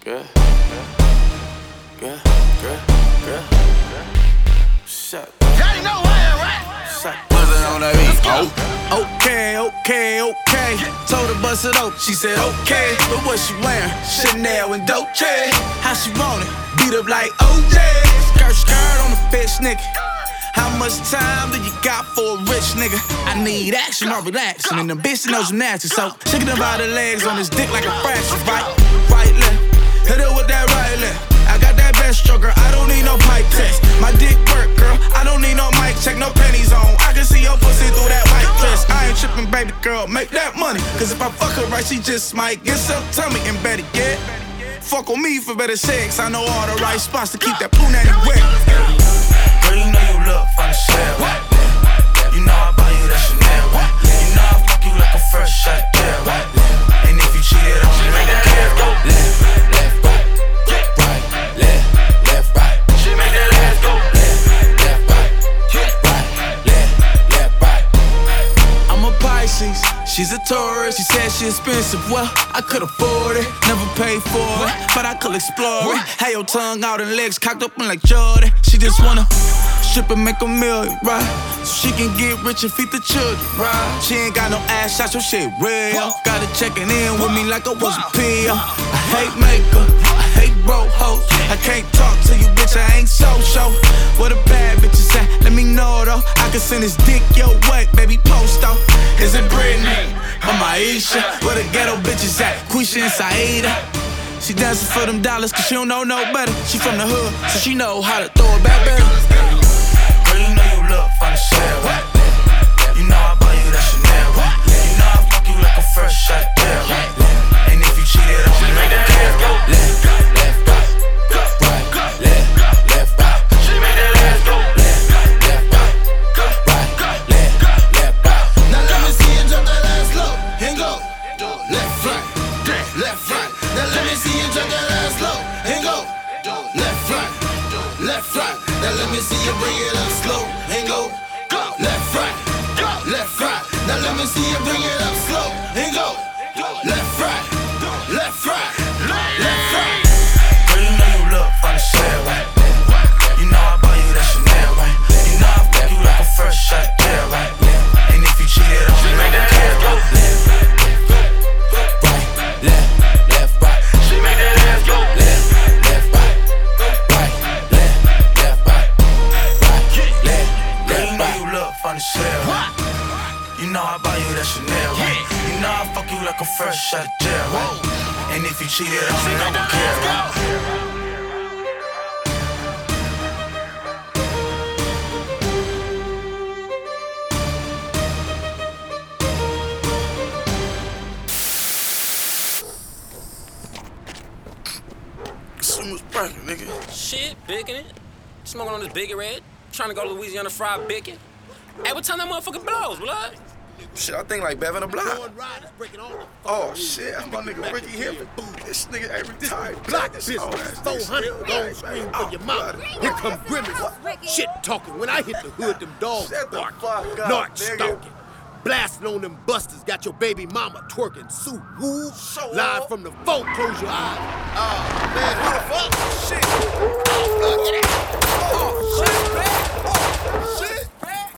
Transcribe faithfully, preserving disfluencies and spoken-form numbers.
Girl, girl, girl, girl, girl. Shut up. Y'all know where I'm at. Shut up. What's it on that beat? Oh, okay, okay, okay. Told her bust it open, she said okay. But what she wearing? Chanel and Dolce. How she want it? Beat up like O J. Skirt, skirt on the bitch, nigga. How much time do you got for a rich nigga? I need action or relaxing, and the bitch knows you nasty. So shaking about the legs on his dick like a fraction. Right, right, left. Hit her with that right left. I got that best stroke, girl. I don't need no pipe test. My dick work, girl. I don't need no mic check, no panties on. I can see your pussy through that white dress. I ain't tripping, baby girl. Make that money. Cause if I fuck her right, she just might get some tummy. And better yet, fuck on me for better sex. I know all the right spots to keep that punani wet. Girl, you know you look fine as hell. You know I buy you that Chanel. You know I fuck you like a fresh shot of gel. And if you cheated on me, make that ass go left, left, right, right, left, left, right. She make that ass go left, left, right, right, left, left, right. I'm a Pisces, she's a Taurus. She said she expensive, well, I could afford it. Never paid for it, but I could explore it. Had your tongue out and legs cocked up like Jordan. She just wanna strip and make a million, right? So she can get rich and feed the children, right? She ain't got no ass shots, so shit real. Got her checking in with me like I was a P O. I hate makeup, I hate broke hoes. I can't talk to you, bitch, I ain't so-so. Where the bad bitches at? Let me know, though. I can send this dick your way, baby, post, though. Is it Britney or Maisha? Where the ghetto bitches at? Quisha and Saida. She dancing for them dollars cause she don't know no better. She from the hood, so she know how to throw it back better. Girl, you know you look fine as hell. You know I buy you that Chanel. You know I fuck you like a fresh shot of gel. And if you cheated on me, make that ass go left, left, right, right, left, left, right. She make that ass go left, left, right, right, left, left, right. Now let me see you jump that ass low and go left, right, left, right. Now let me see you jump that ass low and go left, right, left, right. Now let me see you bring it up slow and go left, right, left, right. Now let me see you bring it up slow and go left, right, left, right, left, right. Girl, you know you look fine as hell. You know I buy you that Chanel. You know I fuck you like a fresh shot of gel. And if you cheated on me, make that ass go left, right, left, left, right. She make that ass go left, left, right, right, left, left, right, right, left, left, right. You look fine as hell. You know I buy you that Chanel. You know I fuck you like a fresh shot of gel. And if you cheated on me, I don't care. What's bracket, nigga? Shit, bacon it. Smoking on this biggie red. Trying to go to Louisiana fried bacon. Hey, what time that motherfucker blows, blood? Shit, I think like Bevan the Block. Oh shit, I'm my nigga Ricky Hibbert. This nigga ain't retired. Block business, four hundred, don't scream for your mama. Here come Grimace, shit talking. When I hit the hood, them dogs barking, narc stalking. Blasting on them busters, got your baby mama twerking, suit woo, live from the phone, close your eyes. Oh man, who the fuck? Shit. Oh shit, man. Oh shit.